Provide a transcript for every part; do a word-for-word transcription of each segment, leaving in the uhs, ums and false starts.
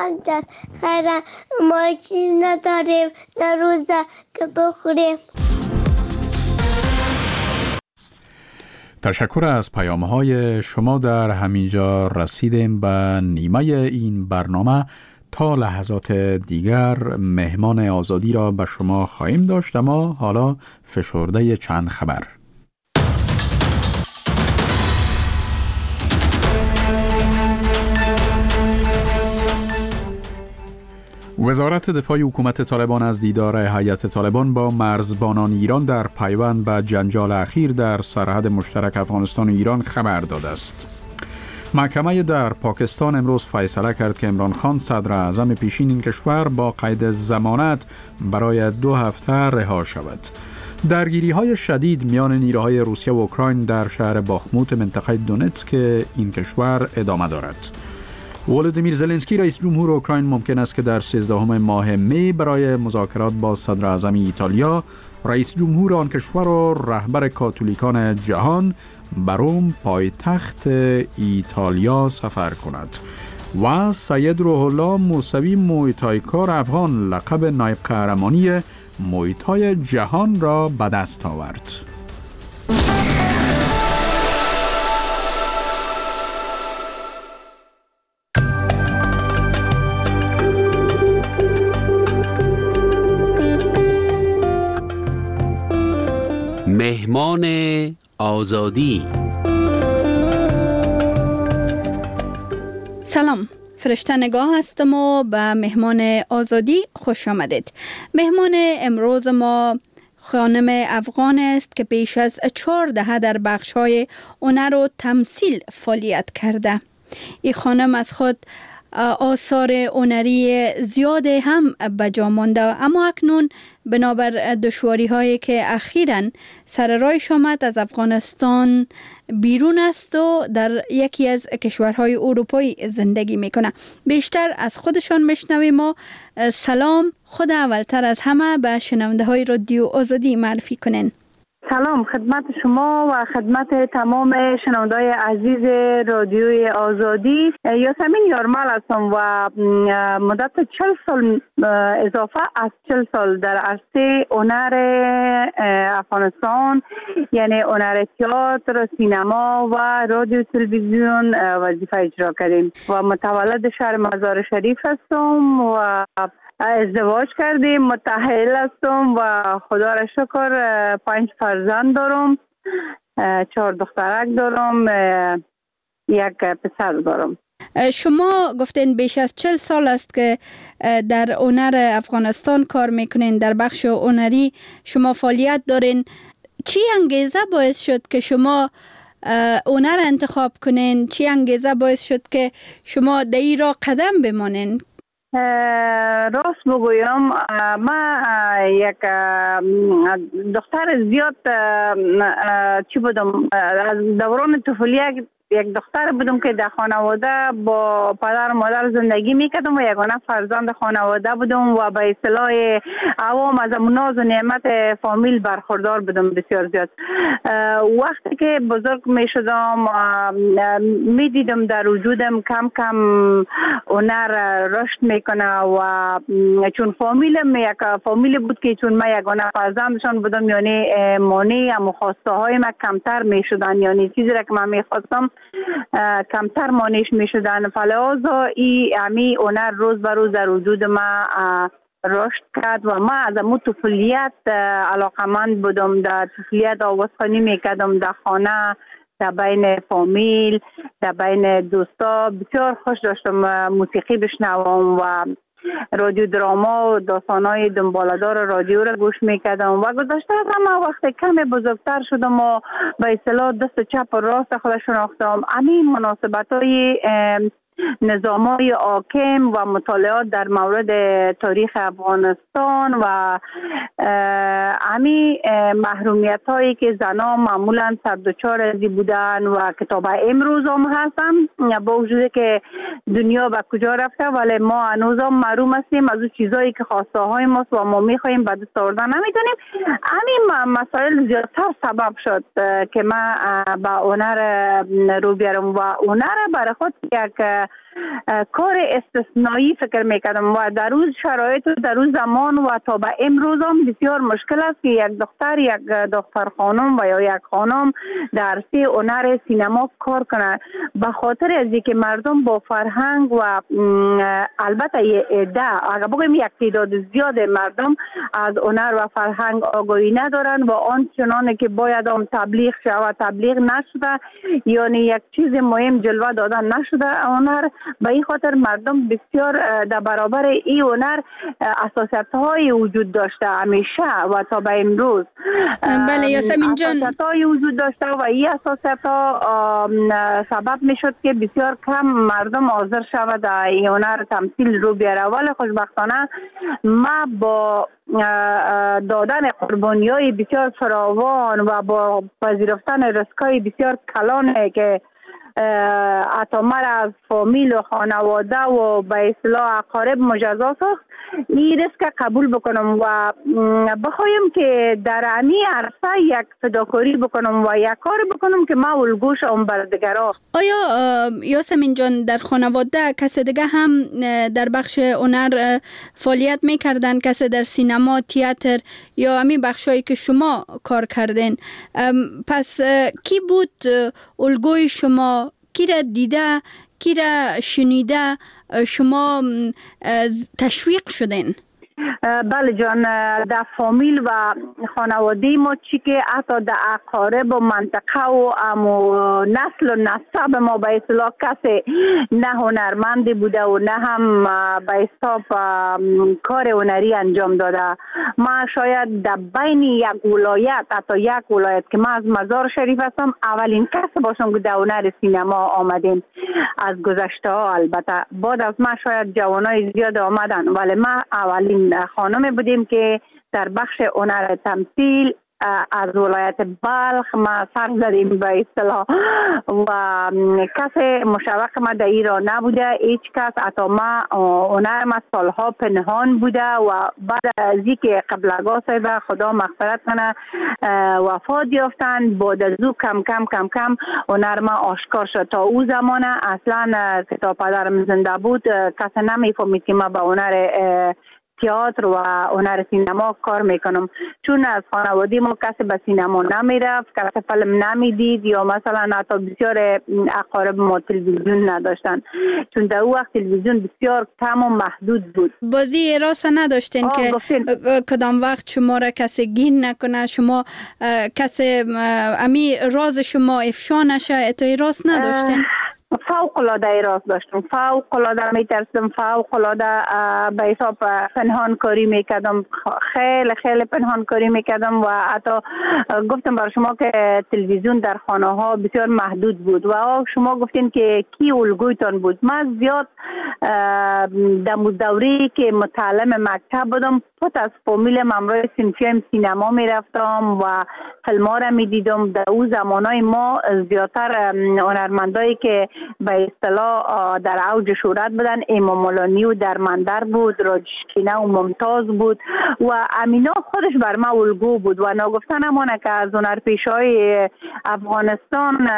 بانک در خیرم، ما چیز نداریم در روزه که بخوریم. تشکر از پیام‌های شما. در همینجا رسیدیم به نیمه این برنامه. تا لحظات دیگر مهمان آزادی را به شما خواهیم داشت، اما حالا فشرده چند خبر. وزارت دفاع حکومت طالبان از دیدار هیئت طالبان با مرزبانان ایران در پیوند به جنجال اخیر در سرحد مشترک افغانستان و ایران خبر داده است. محکمه در پاکستان امروز فیصله کرد که عمران خان صدر اعظم پیشین این کشور با قید ضمانت برای دو هفته رها شود. درگیری‌های شدید میان نیروهای روسیه و اوکراین در شهر باخموت منطقه دونتسک این کشور ادامه دارد. ولودیمیر زلنسکی رئیس جمهور اوکراین ممکن است که در سیزدهم ماه می برای مذاکرات با صدر اعظم ایتالیا، رئیس جمهور آن کشور و رهبر کاتولیکان جهان به روم پایتخت ایتالیا سفر کند. و سید روح الله موسوی مویتایکار افغان لقب نایب قهرمانی مویتای جهان را به دست آورد. مهمان آزادی. سلام، فرشته نگاه هستم و به مهمان آزادی خوش آمدید. مهمان امروز ما خانم افغان است که پیش از چهار دهه در بخش‌های هنر و تمثیل فعالیت کرده. این خانم از خود آثار هنری زیاد هم به جا مانده، اما اکنون بنابر دشواری هایی که اخیراً سر رایش آمد از افغانستان بیرون است و در یکی از کشورهای اروپایی زندگی میکنه. بیشتر از خودشان میشنویم. ما سلام، خود اولتر از همه به شنونده های رادیو آزادی معرفی کنین. سلام خدمت شما و خدمت تمام شنونده‌های عزیز رادیوی آزادی. یاسمین یارمل هستم و مدت چهل سال اضافه از چهل سال در عرصه هنر افغانستان، یعنی هنر تئاتر، سینما و رادیو تلویزیون وظیفه اجرا کردیم و متولد شهر مزار شریف هستم و ازدواج کردیم. متأهل هستم و خدا را شکر پنج فرزند دارم، چهار دخترک دارم، یک پسر دارم. شما گفتین بیش از چهل سال است که در هنر افغانستان کار میکنین، در بخش هنری شما فعالیت دارین. چی انگیزه باعث شد که شما هنر انتخاب کنین؟ چی انگیزه باعث شد که شما در این راه قدم بمانین؟ راست بگویم، ما یک دختر زیاد چی بودم، از دوران طفولیت یک دختر بودم که در خانواده با پدر و مادر زندگی میکردم و یگانه فرزند خانواده بودم و به اصطلاح عوام از ناز و نعمت فامیل برخوردار بودم بسیار زیاد. وقتی که بزرگ میشدم میدیدم در وجودم کم کم هنر رشد میکنه و چون فامیلم یک فامیل بود که چون ما یگانه فرزندشان بودم، یعنی مانع و خواسته های ما کمتر میشدن، یعنی چیزی را که من میخواستم کمتر مانعش می شدن. فلازا ای امی هنر روز به روز در وجود ما رشد کرد و ما از امو طفولیت علاقمند بودم. در طفولیت آوازخوانی می کردم در خانه، در بین فامیل، در بین دوستا. بسیار خوش داشتم موسیقی بشنوم و رادیو دراما و داستانای دنباله‌دار رادیو را گوش میکردم و گذشته از همه وقت کمی بزرگتر شدم و به اصطلاح دست چپ و راست خودش شناختم. همین مناسبت‌های نظام‌های حاکم و مطالعات در مورد تاریخ افغانستان و همین محرومیت‌هایی که زنان معمولاً سر دچار ازی بودن و کتاب امروز هم هستن، با وجود که دنیا به کجا رفته ولی ما هنوز هم محروم هستیم از اون چیزایی که خواسته های ماست و ما می‌خوایم به دست آوردن نمی‌تونیم. همین مسائل زیادتر سبب شد که من با هنر رو بیارم و هنر برای خود یک کار استثنایی فکر میکردم و در روز شرایط و در روز زمان و تا به امروز هم بسیار مشکل است که یک دختر یک دختر خانم و یا یک خانم در عرصه هنر سینما کار کنه، به خاطر از اینکه مردم با فرهنگ و البته یه عده اگر بگویم یک تعداد زیاد مردم از هنر و فرهنگ آگاهی ندارن و آن چنانه که باید هم تبلیغ شود تبلیغ نشده، یعنی یک چیز مهم جلوه دادن نشده هنر. به این خاطر مردم بسیار در برابر این هنر اساسیت های وجود داشته همیشه و تا به امروز. بله یاسمین جان، اساسیت های وجود داشته و این اساسیت ها سبب می شد که بسیار کم مردم حاضر شود در این هنر تمثیل رو بیاره. ولی خوشبختانه ما با دادن قربانی های بسیار فراوان و با پذیرفتن ریسکای بسیار کلانه که حتی مرا از فامیل و خانواده و به اصطلاح اقارب مجازات ساخت، این ریسک قبول بکنم و بخوایم که در امی عرصه یک فداکاری بکنم و یک کار بکنم که ما الگوش ام بر دیگران. آیا یاسمین جان در خانواده کسی دیگه هم در بخش هنر فعالیت میکردن؟ کسی در سینما، تئاتر یا همین بخشایی که شما کار کردین؟ پس کی بود الگوی شما؟ کی را دیده، کی را شنیده شما تشویق شدین؟ بله جان، در فامیل و خانواده ما چی که حتی در اقارب و منطقه و امو نسل و نسب ما به اصطلاح کسی نه هنرمندی بوده و نه هم به اصطلاح کار هنری انجام داده. ما شاید در بین یک ولایت، حتی یک ولایت که ما از مزار شریف هستم، اولین کس باشم که در هنر سینما آمدیم از گذشته ها. البته بعد از ما شاید جوانای زیاد آمدن ولی ما اولین خانم بودیم که در بخش هنر تمثیل از ولایت بلخ ما سر زدیم به اصطلاح و کسی مشوق ما در ایران نبوده، هیچ کس. حتی ما هنر ما سالها پنهان بوده و بعد از اینکه قبلگاه صاحب خدا مغفرت کنه وفات یافتن، بعد از او کم کم کم کم هنر ما آشکار شد. تا او زمان اصلا که تا پدرم زنده بود کسی نمیفهمید که ما به هنر تئاتر و هنر سینما کار میکنم، چون از خانواده ما کسی به سینما نمیرفت، کسی فیلم نمیدید یا مثلا حتی بسیار اقارب ما تلویزیون نداشتن، چون در اون وقت تلویزیون بسیار کم و محدود بود. بازی راست نداشتین که گفتین. کدام وقت شما را کسی گین نکنه، شما کسی امی راز شما افشا نشه، اتای راست نداشتین؟ فوق العاده راست داشتم، فوق العاده میترسم، فوق العاده به حساب پنهان کاری میکردم، خیلی خیلی پنهان کاری میکردم و حتی گفتم برای شما که تلویزیون در خانه ها بسیار محدود بود و شما گفتین که کی الگویتان بود. من زیاد در دوری که متعلم مکتب بودم پس از فامیلم امروز سینفیم سینما میرفتم و فیلم ها را میدیدم. در اون زمانای ما زیادتر هنرمندایی که به اصطلاح در اوج شهرت بودن امام مولانی و درمندر بود، راجشکینه و ممتاز بود و امینا خودش بر ما الگو بود و ناگفتن همانه که از هنرپیشه‌های افغانستان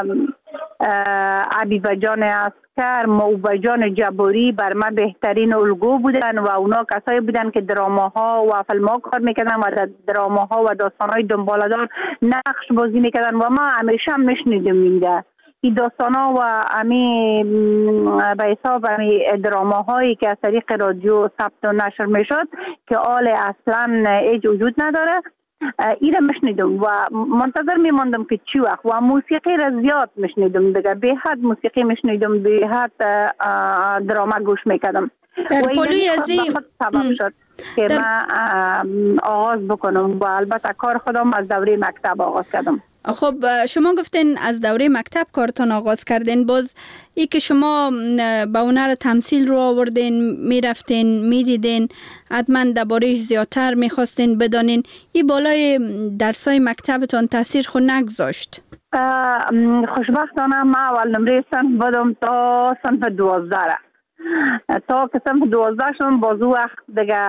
عبیبه جان اسکر، موبه جان جباری بر ما بهترین الگو بودن و اونا کسایی بودن که دراماها و فیلم‌ها کار میکردن و در دراماها و داستانهای دنباله‌دار نقش بازی میکردن و ما همیشه میشنیدیم اینده این داستانا و امی به حساب امی دراماهایی که از طریق رادیو ثبت و نشر میشد که آل اصلا هیچ وجود نداره، ایره مشنیدم و منتظر میماندم که چی وقت و موسیقی را زیاد مشنیدم دیگه، به حد موسیقی مشنیدم، به حد دراما گوش میکردم در پلوی ازی سبب شد که در... من آغاز بکنم و البته کار خودم از دوره مکتب آغاز کردم. خب شما گفتین از دوره مکتب کارتون آغاز کردین، باز ای که شما به هنر تمثیل رو آوردین، میرفتین میدیدین، حتما درباره‌اش زیادتر میخواستین بدانین، این بالای درسای مکتبتون تاثیر خود نگذاشت؟ خوشبختانه ما اول نمره صنف بودم تا صنف دوازده، تا که صنف دوازده شدم باز او وقت دیگه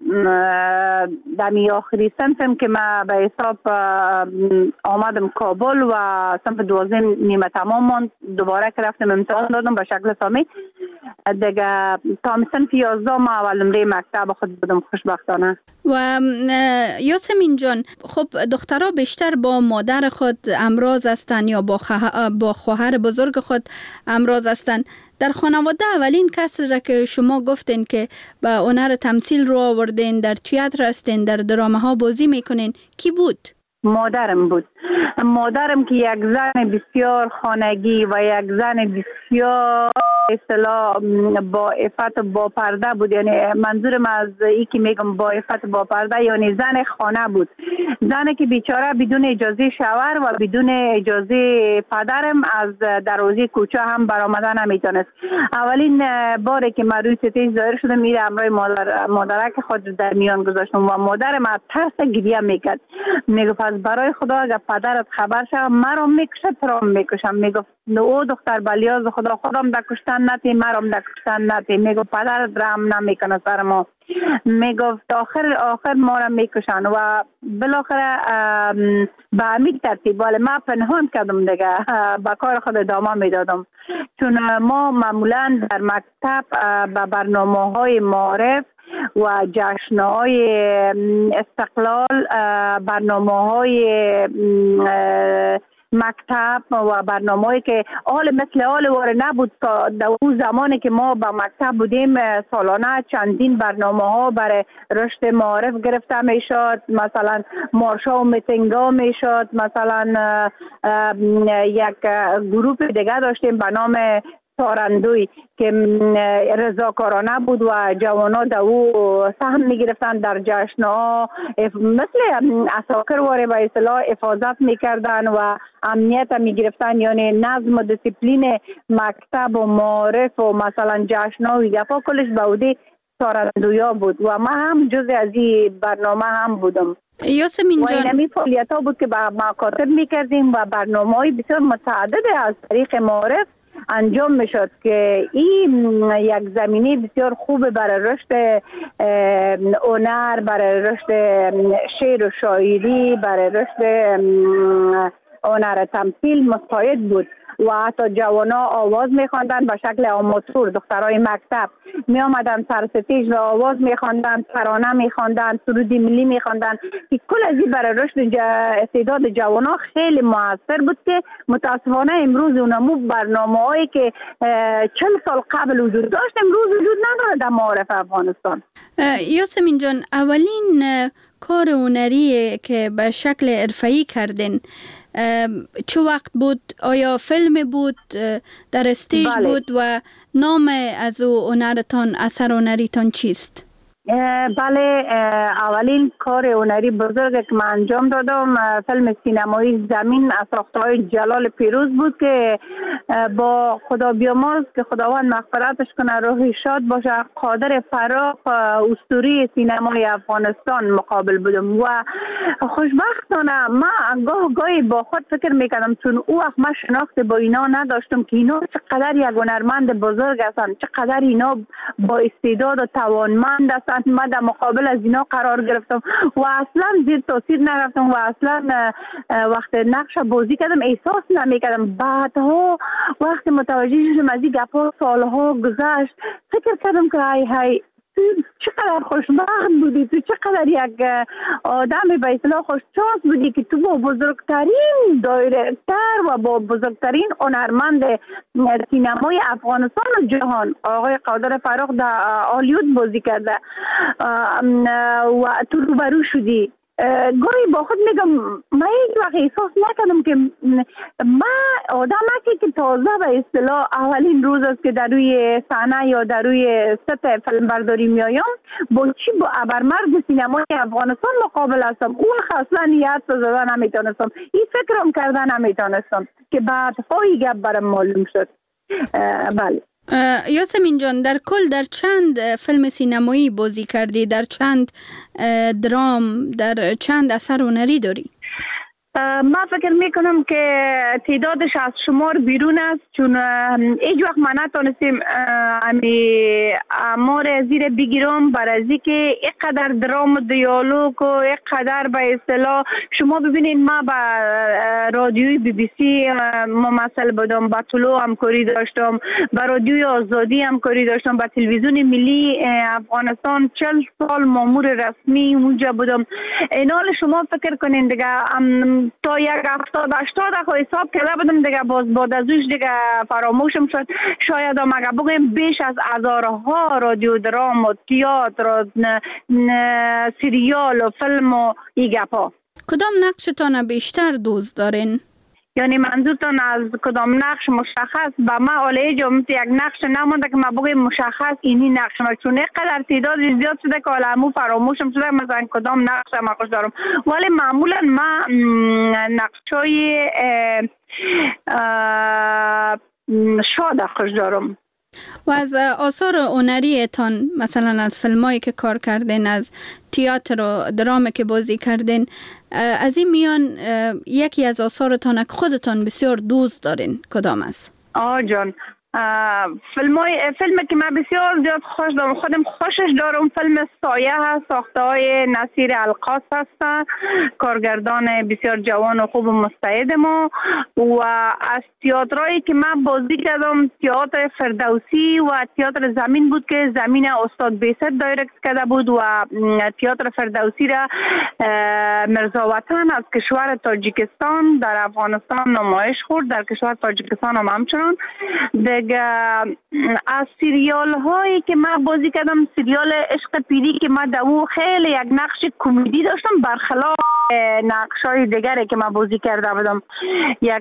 دمی آخری صنفم که ما به حساب آمدم کابل و صنف دوازده نیمه تمام ماند، دوباره که رفتم امتحان دادم به شکل سامی دیگه تا صنف یازده ما اول نمره مکتب خود بودم خوشبختانه. و یاسمین جان، خب دخترها بیشتر با مادر خود امراض هستند یا با, خه... با خواهر بزرگ خود امراض هستند. در خانواده اولین کس را که شما گفتین که به هنر تمثیل رو آوردین، در تئاتر هستین، در درامه ها بازی میکنین، کی بود؟ مادرم بود. مادرم که یک زن بسیار خانگی و یک زن بسیار اصطلاح با عفت با پرده بود. یعنی منظورم از ای که میگم با عفت با پرده یعنی زن خانه بود، زنی که بیچاره بدون اجازه شوهر و بدون اجازه پدرم از دروازه کوچه هم برآمدن نمیتونست. اولین باری که من روی ستیج ظاهر شدم میره همراه مادر مادرک خود در میان گذاشتم و مادرم از ترس گریه میکرد. میگفت از برای خدا اگر پدرت خبر شد مرا میکشه ترام میکشم. میگفت او دختر بلیاز خدا خودم در کشتن نتی مرام در کشتن نتی. میگفت پدرت رحم نمیکنه سر ما. میگفت آخر آخر ما را میکشن و بالاخره به همین ترتیب ولی من پنهان کردم دیگه، با کار خود ادامه میدادم. چون ما معمولا در مکتب به برنامه های معارف و جشن‌های استقلال، برنامه‌های مکتب و برنامه‌ای که حال مثل حال واره نبود تا در اون زمانی که ما با مکتب بودیم سالانه چندین برنامه‌ها برای رشد معارف گرفته میشد. مثلا مارشا و میتینگ‌ها میشد. مثلا یک گروه دیگه داشتیم به نام تارندوی که رضاکارانه بود و جوانا در او سهم میگرفتن در جشن‌ها، مثل اساکر واره به اصطلاح حفاظت میکردن و امنیت میگرفتن. یعنی نظم و دیسیپلین مکتب و معارف و مثلا جشن‌ها و گپا کلش به عهده تارندویا بود و ما هم جز از این برنامه هم بودم. یاسمین جان، و اینمی فعالیت‌ها بود که با مکاتب میکردیم و برنامه‌های بسیار متعدد از طریق معارف انجام میشد که این یک زمینه بسیار خوب برای رشد هنر، برای رشد شعر و شاعری، برای رشد هنر تمثیل مساعد بود. و حتی جوانا آواز میخواندن به شکل آماتور. دخترای مکتب می آمدن سر ستیج و آواز میخواندن، ترانه میخواندن، سرود ملی میخواندن که کل از این برای رشد استعداد جوانا خیلی موثر بود که متاسفانه امروز اونمو برنامه‌هایی که چند سال قبل وجود داشت امروز وجود نداره در معارف افغانستان. یاسمین جان، اولین کار هنری که به شکل حرفه‌ای کردین چه وقت بود؟ آیا فیلم بود، در استیج بله. بود و نام از او هنرتان، اثر هنریتان چیست؟ بله، اولین کار هنری بزرگ که من انجام دادم فیلم سینمایی زمین از ساخته‌های جلال پیروز بود که با خدا بیامرز که خداوند مغفرتش کنه، روحی شاد باشه، قادر فراق اسطوره سینمای افغانستان مقابل بودم و خوشبختانه من گاه گاهی با خود فکر میکردم چون او وقت من شناخت با اینا نداشتم که اینا چقدر یک هنرمند بزرگ هستند، چقدر اینا با استعداد و توانمند هستند. من در مقابل از اینا قرار گرفتم و اصلا زیر تاثیر نرفتم و اصلا وقت نقش بازی کردم احساس نمیکردم. بعدها وقتی متوجه شدم از این گپا سالها گذشت فکر کردم که های های چقدر خوشبخت بودی، تو چقدر یک آدم به اصطلاح خوششانس بودی که تو با بزرگترین دایرکتر و با بزرگترین هنرمند سینمای افغانستان و جهان آقای قادر فراق در هالیوود بازی کرده و تو روبرو شدی. گاهی با خود میگم من هیچ وقت احساس نکردم که من آدم که تازه به اصطلاح اولین روز است که در روی صحنه یا در روی ست فیلم برداری میایم با چی با ابرمرد سینمای افغانستان مقابل هستم. اون اصلا یاد زدن نمیتونستم، این فکرم کردن نمیتونستم که بعدها این گپ برام معلوم شد. بله یاسمین جان، در کل در چند فیلم سینمایی بازی کردی؟ در چند درام، در چند اثر هنری داری؟ ما فکر میکنم که تعدادش از شمار بیرون است، چون هیچ وقت ما نتونستیم امی امور زیر بگیرم برای که اینقدر درام و دیالوگ و اینقدر به اصطلاح شما ببینید ما با رادیوی بی بی سی ممثل بودم، با طلوع همکاری داشتم، با رادیوی آزادی همکاری داشتم، با تلویزیون ملی افغانستان چل سال مامور رسمی اونجا بودم. اینال شما فکر کنین دیگه تا یک هفتاد هشتاد خو حساب کرده بودم دیگه، باز بعد از اوش دیگه فراموشم شد. شاید هم اگه بگویم بیش از هزارها رادیو درام و تئاتر و سریال و فیلم و این گپا. کدام نقشتان بیشتر دوست دارین؟ یعنی منظورتان از کدام نقش مشخص؟ با ما اولی جمعیت یک نقش نمونده که ما بگویم مشخص اینی نقش ما، چون اینقدر تعداد زیاد شده که علمو فراموشم شده مثلا کدام نقش ما خوش دارم. ولی معمولا ما نقشای شاد خوش دارم. و از آثار هنری تان، مثلا از فیلمایی که کار کردین، از تئاتر و درام که بازی کردین، از این میان یکی از آثارتان که خودتان بسیار دوست دارین کدام است؟ آه جان، فیلمای فیلمی که من بسیار زیاد خوش دارم، خودم خوشش دارم، فیلم سایه هست، ساخته های نصیر القاص هست، کارگردان بسیار جوان و خوب و مستعد ما. و از تئاترایی که من بازی کردم تئاتر فردوسی و تئاتر زمین بود که زمین استاد بیست دایرکت کرده بود، و تئاتر فردوسی را مرزا وطن از کشور تاجیکستان در افغانستان نمایش خورد، در کشور تاجیکستان هم همچنان. دیگه از سریال هایی که من بازی کردم، سریال عشق پیری که من دو خیلی یک نقش کمدی داشتم، برخلاف نقش های دیگری که من بازی کرده بودم. یک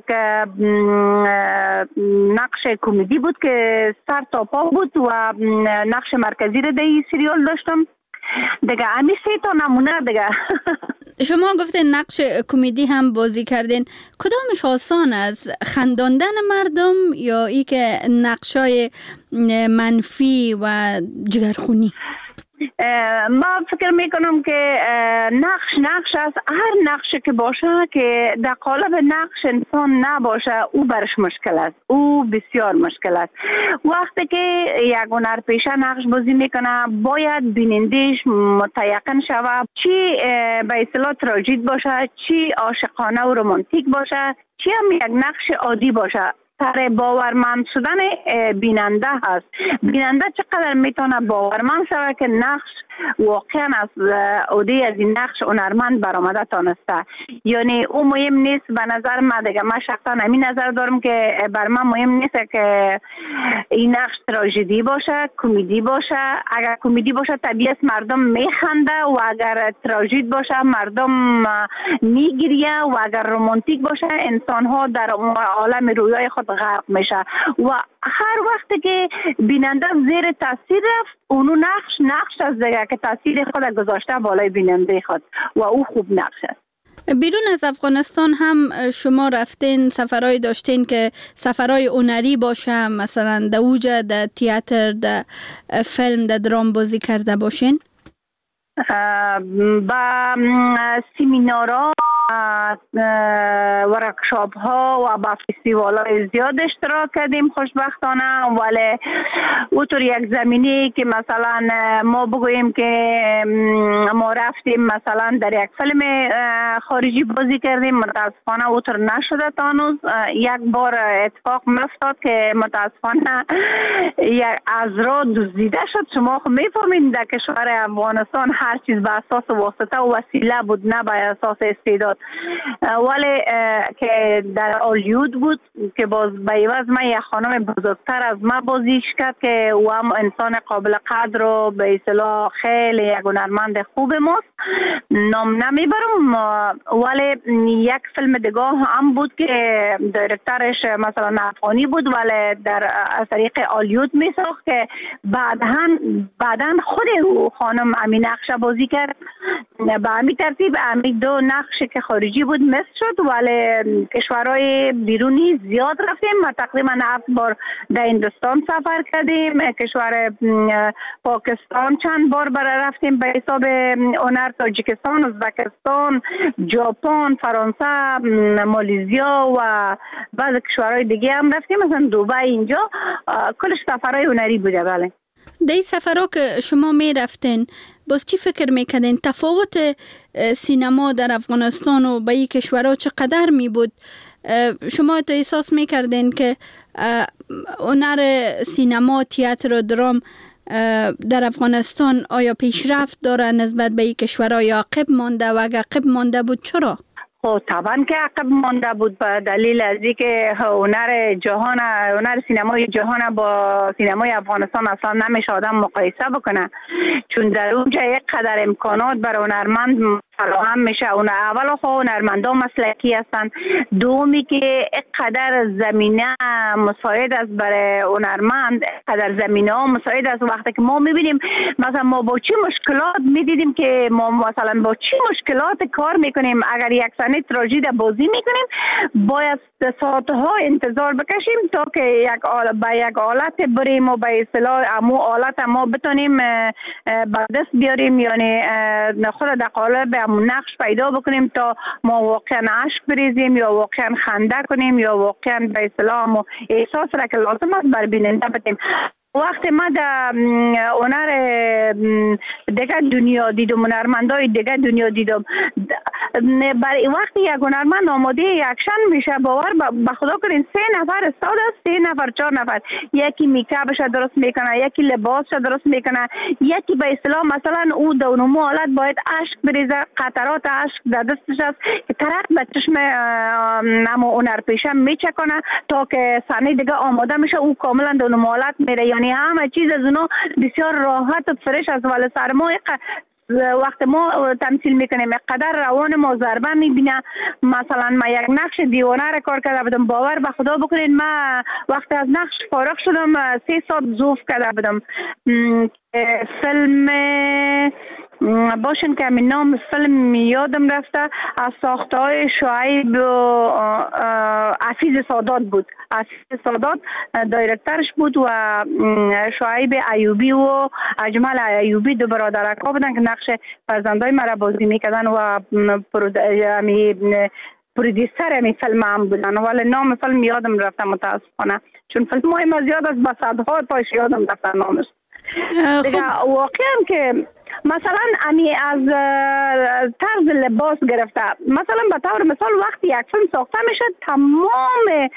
نقش کمدی بود که سر تا پا بود و نقش مرکزی رو در این سریال داشتم. دیگه همی سه تا نمونه دیگه. شما گفتین نقش کمدی هم بازی کردین، کدامش آسان از خنداندن مردم یا ای که نقشای منفی و جگرخونی؟ ما فکر میکنم که نقش نقش است. هر نقش که باشه که در قالب نقش انسان نباشه او برش مشکل است، او بسیار مشکل است. وقتی که یک هنرپیشه نقش بازی میکنه باید بینندش متیقن شوه، چی به اصطلاح تراژید باشه، چی عاشقانه و رمانتیک باشه، چی هم یک نقش عادی باشه. سر باورمند شدن بیننده هست. بیننده چقدر میتونه باورمند شود که نقش واقعا از عهده از این نقش هنرمند برآمده تانسته. یعنی او مهم نیست به نظر من دیگه، من شخصا همین نظر دارم که بر من مهم نیست که این نقش تراژدی باشه، کمدی باشه. اگر کمدی باشه طبیعت مردم میخنده و اگر تراژدی باشه مردم میگریه و اگر رمانتیک باشه انسان ها در عالم رویای خود غرق میشه. و هر وقت که بیننده زیر تاثیر رفت اونو نقش نقش از دیگه که تاثیر خود گذاشته بالای بیننده خود و او خوب نقش است. بیرون از افغانستان هم شما رفتین، سفرهای داشتین که سفرهای هنری باشه، مثلا در اوجه در تئاتر، در فیلم، در درام بازی کرده باشین؟ با سیمینارها، ورکشاپ ها و با فستیوال های زیاد اشتراک کردیم خوشبختانه. ولی اوطور یک زمینی که مثلا ما بگوییم که ما رفتیم مثلا در یک فیلم خارجی بازی کردیم، متاسفانه اوطور نشده تانوز. یک بار اتفاق مفتاد که متاسفانه از را دزدیده شد. شما خب میفهمین در کشور افغانستان هر چیز به اساس واسطه و وسیله بود، نه به اساس استعداد. ولی که در هالیوود بود که باز به عوض من یک خانم بزرگتر از ما بازیش کرد که او هم انسان قابل قدر و به اصطلاح خیلی یک هنرمند خوب ماست، نام نمیبرم. ولی یک فیلم دیگه هم بود که دایرکترش مثلا افغانی بود ولی در از طریق هالیوود میساخت که بعداً بعداً خود او خانم همین نقش بازی کرد به همین ترتیب همین دو نقش که خارجی بود مصر شد، ولی کشورهای بیرونی زیاد رفتیم. ما تقریبا هفت بار در هندوستان سفر کردیم، کشور پاکستان چند بار برای رفتیم به حساب هنر، تاجیکستان، ازبکستان، ژاپن، فرانسه، مالزیا و بعض کشورهای دیگه هم رفتیم، مثلا دبی. اینجا کلش سفرهای هنری بوده. بله. در این سفرها که شما می رفتین باز چی فکر میکردین؟ تفاوت سینما در افغانستان و با این کشورها چقدر می بود؟ شما تو احساس میکردین که هنر سینما، تئاتر و درام در افغانستان آیا پیشرفت داره نسبت به این کشورها یا عقب مانده؟ و اگر عقب مانده بود چرا؟ خب طبعا که عقب مانده بود، به دلیل از اینکه هنر جهان، هنر سینمای جهان با سینمای افغانستان اصلا نمیشه آدم مقایسه بکنه، چون در اونجا یک قدر امکانات برای هنرمند فراهم میشه. اون اول خو هنرمندا مسلکی هستن، دومی که یک قدر زمینه مساعد است برای هنرمند، قدر زمینه ها مساعد است. وقتی که ما میبینیم مثلا ما با چی مشکلات میدیدیم که ما مثلا با چی مشکلات کار میکنیم، اگر یک سنه تراژدی بازی میکنیم باید ساعتها انتظار بکشیم تا که یک آل... با یک آلت بریم و به اصطلاح امو آلت ما بتونیم به دست بیاریم، یعنی خود در قالب همون نقش پیدا بکنیم تا ما واقعا عشق بریزیم یا واقعا خنده کنیم یا واقعا به اصطلاح احساس را که لازم است بر بیننده بدیم. وقتی ما در هنر دیگه دنیا دیدم، هنرمندای دیگه دنیا دیدم، برای وقتی یک هنرمند آماده اکشن میشه باور به خدا کنین سه نفر استاد است، سه نفر چهار نفر، یکی میکاپش درست میکنه، یکی لباسش درست میکنه، یکی به اصطلاح مثلا او دونمو حالت باید عشق بریزه، قطرات عشق در دستش است که طرف به چشم نمو هنرپیشه میچکنه تا که صحنه دیگه آماده میشه، او کاملا دونمو حالت میره. یعنی همه چیز از اونا بسیار راحت و فرش است، ولی سرمایه وقت ما تمثیل میکنیم قدر روان ما ضربه میبینه. مثلا ما یک نقش دیوانه را کار کرده بودم، باور به خدا بکنین ما وقت از نقش فارغ شدم سه ساعت زوف کرده بودم. فیلم باشن که همین نام فیلم یادم رفته، از ساخته های شعیب و حفیظ سادات بود. حفیظ سادات دایرکترش بود و شعیب ایوبی و اجمل ایوبی دو برادرکا بودن که نقش فرزندای مرا بازی میکردن و پرودیسر همین فیلم هم بودن، ولی نام فیلم یادم رفته متاسفانه، چون فیلم های ما زیاد از با صدها تاش یادم رفته نامش. دیگه واقعا که مثلا امی از طرز لباس گرفته، مثلا به طور مثال وقتی یک فیلم ساخته میشه تمام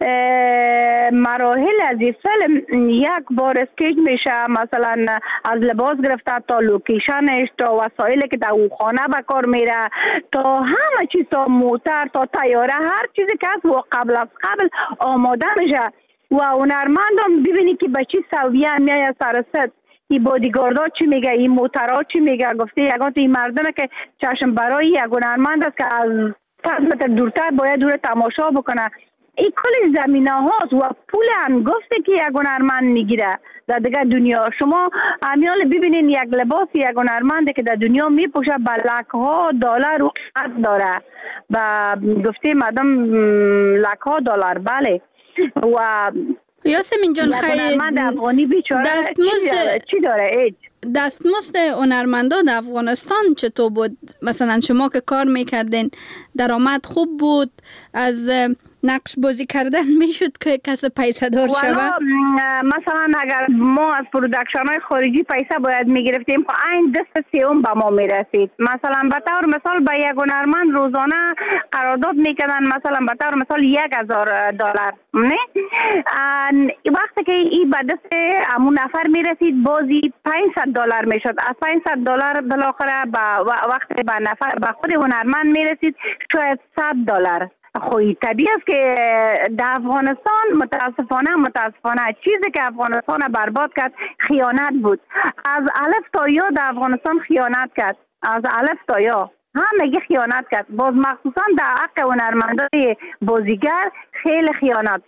مراحل از این فیلم یک بار اسکیج میشه، مثلا از لباس گرفته تا لوکیشنش تا وسایلی که در او خانه به کار میره تا همه چیز، تا موتر تا تیاره، هر چیزی که از و قبل از قبل آماده میشه و هنرمندم ببینی که به چی سویه میایه سرست. این بادیگاردها چی میگه، این موترها چی میگه، گفته یکات این مردمه که چشم برای یک هنرمند است که از صد متر دورتر باید دور تماشا بکنه. این کل زمینه هاست و پول انگفته که یک هنرمند میگیره در دیگه دنیا. شما امیال ببینین یک لباس یک هنرمنده که در دنیا میپوشه به لک ها دلار و قدر داره، به گفته مردم لک ها دلار. بله. و یاسمین جان خیلی دستمزد چی داره ایج؟ دستمزد هنرمندان در افغانستان چطور بود؟ مثلا شما که کار میکردین درآمد خوب بود، از نقش بازی کردن میشد که کسی پیسه دار شوه؟ مثلا اگر ما از پرودکشن های خارجی پیسه باید میگرفتیم خب این دست سیوم به ما میرسید. مثلا به طور مثال به یک هنرمند روزانه قرارداد میکردن، مثلا به طور مثال یک هزار دلار، نه وقتی که این به دست همون نفر میرسید بازی پانصد دلار میشد. از پانصد دلار بالاخره به وقتی به نفر به خود هنرمند میرسید شاید صد دلار. خوی طبیعی است که در افغانستان متاسفانه متاسفانه چیزی که افغانستان برباد کرد خیانت بود. از الف تا یا در افغانستان خیانت کرد، از الف تا یا همگی خیانت کرد. باز مخصوصا در حق هنرمندان بازیگر خیلی خیانت شد.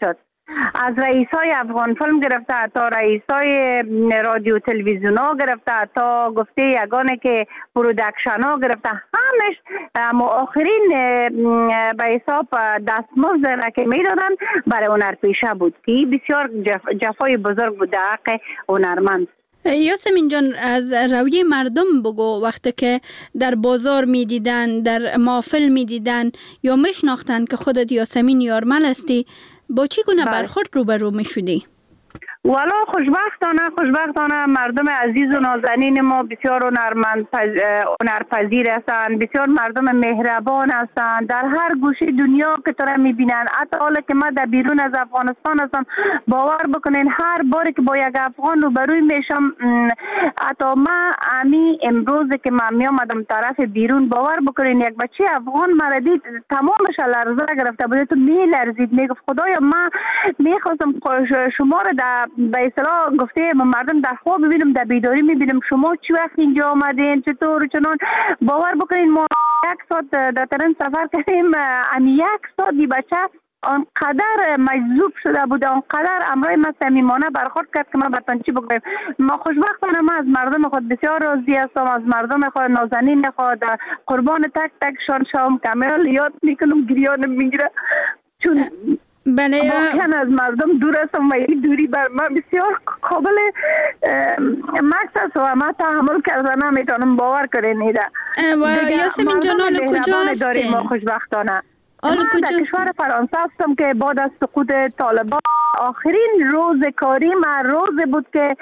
از رئیسای افغان فیلم گرفته تا رئیسای رادیو تلویزیون ها گرفته تا گفته یگانه که پرودکشن ها گرفته، همش آخرین به حساب دستمزد را که میدادن برای هنرپیشه بود که بسیار جف جفای بزرگ بود در حق هنرمند. یاسمین جان، از رویه مردم بگو، وقتی که در بازار می دیدن، در محفل می دیدن یا میشناختن که خودت یاسمین یارمل هستی، با چی گونه برخورد روبرو می شدی؟ والا خوشبختانه خوشبختانه مردم عزیز و نازنین ما بسیار هنرمند هنرپذیر هستند، بسیار مردم مهربان هستند. در هر گوشه دنیا که تو را میبینن، حتی حالا که من در بیرون از افغانستان هستم، باور بکنین هر باری که با یک افغان روبروی میشم، حتی من امی امروز که من میامدم طرف بیرون، باور بکنین یک بچه افغان مرا دید تمامش لرزه گرفته بود، تو میلرزید، میگفت خدایا من میخواستم شما را در به اصطلاح گفته مردم در خواب ببینم، در بیداری میبینم، شما چی وقت اینجا آمدین، چطور چنان. باور بکنین ما یک ساعت در ترین سفر کردیم، امی یک ساعتی بچه آنقدر مجذوب شده بود، آنقدر امرای ما صمیمانه برخورد کرد که ما برتن چی بگویم. ما خوشبختانه ما از مردم خود بسیار راضی هستم، از مردم خود نازنین خود قربان تک تک شان شام کامل یاد میکنم، گریان میگیره، چون بله واقعا از مردم دور هستم و این دوری بر من بسیار قابل مکس است و من تحمل کردن نمیتونم، باور کنین ایده. و یاسمین جان حالا کجا هستین؟ ما خوشبختانه حالا من در کشور فرانسه هستم که بعد از سقوط طالبان آخرین روز کاری من روز بود که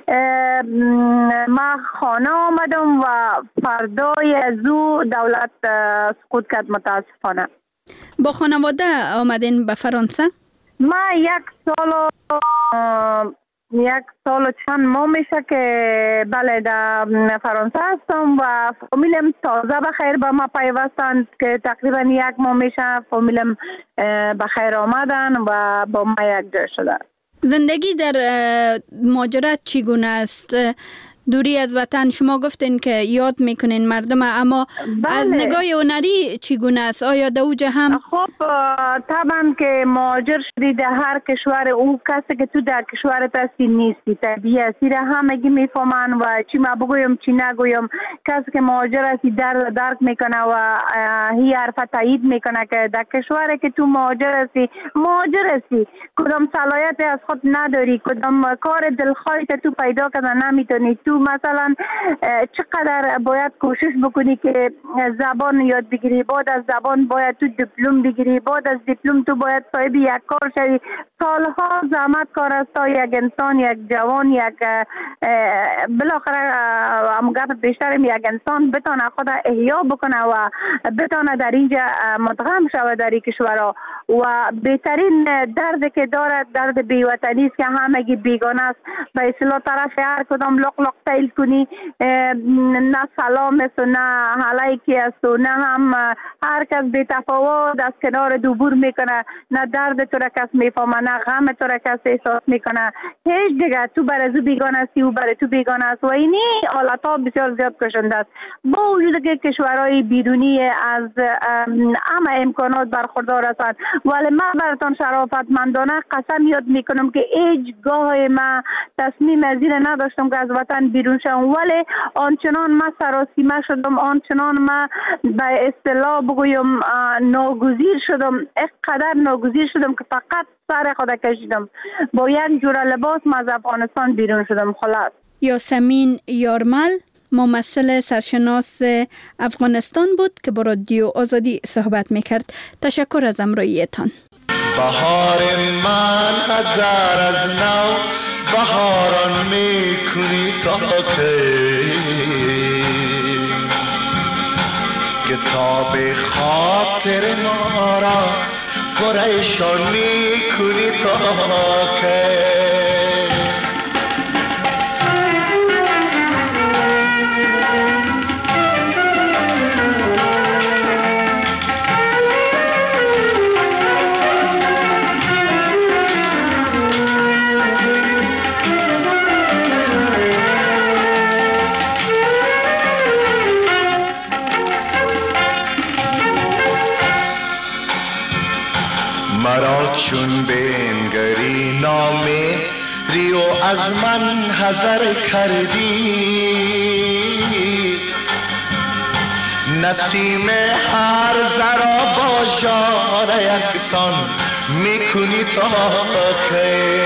من خانه آمدم و فردای از او دولت سقوط کرد متاسفانه. با خانواده آمدین به فرانسه؟ من یک سال یک سال چند ماه میشه که بله در فرانسه هستم و فامیلم تازه بخیر به ما پیوستند که تقریبا یک ماه میشه فامیلم بخیر آمدن و با ما یک جا شدن. زندگی در مهاجرت چگونه است؟ دوری از وطن شما گفتین که یاد میکنین مردم، اما بله. از نگاه هنری چگونه است؟ آیا در اوجه هم؟ خب طبعا که مهاجر شدی در هر کشور، او کسی که تو در کشورت هستی نیستی، طبیعی هستی را همگی میفهمن و چی ما بگویم چی نگویم. کسی که مهاجر هستی در درک میکنه و هی حرف تایید میکنه که در کشوری که تو مهاجر هستی مهاجر هستی، کدام صلاحیت از خود نداری، کدام کار دلخواهت تو پیدا کردن نمیتونی، تو مثلا چقدر باید کوشش بکنی که زبان یاد بگیری، بعد از زبان باید تو دیپلم بگیری، بعد از دیپلم تو باید صاحب یک کار شوی. سالها زحمت کار است تا یک انسان، یک جوان، یک بالاخره هم گپ بیشترم یک انسان بتونه خود احیا بکنه و بتونه در اینجا مدغم شود در این کشورها. و بهترین درد که دارد درد بیوطنی است که همگی بیگانه است. به اصطلاح طرف هر کدام لق لق تیل کنی، نه سلام است و نه علیکی است و نه هم هر کس بی تفاوت از کنار دوبور میکنه، نه درد تو را کس میفهمه، نه غم تو را کس احساس میکنه. هیچ دیگه تو برای تو بیگانه استی و برای تو بیگانه است و اینی حالت ها بسیار زیاد کشنده است. با وجود که کشورهای بیرونی از همه امکانات برخوردار هستند، ولی من براتون شرافتمندانه قسم یاد میکنم که هیچ گاه من تصمیم از این نداشتم که از وطن بیرون شدم، ولی آنچنان من سراسیمه شدم، آنچنان من به اصطلاح بگویم ناگزیر شدم، اینقدر ناگزیر شدم که فقط سر خود کشیدم، با یک جور لباس من از افغانستان بیرون شدم. خلاص. یاسمین یارمل ممثل سرشناس افغانستان بود که با رادیو آزادی صحبت میکرد. تشکر از همراهیتان. بهار من هزار از نو بهاران میکنی تا کی، کتاب خاطر ما را پریشان میکنی تا کی. مرا چون بنگری ای نامه ریو از من حذر کردی، نسیم هر ذرا با ژاله یکسان میکنی تا که،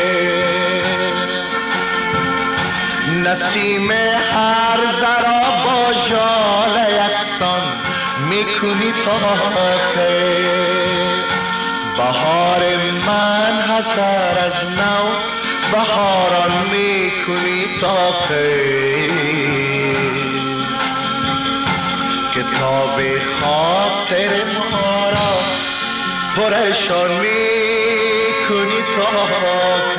نسیم هر ذرا با ژاله یکسان میکنی تا که، بهار من حسر از نو بهاران میکنی تا که، کتاب خاطر ما را پرشان میکنی تا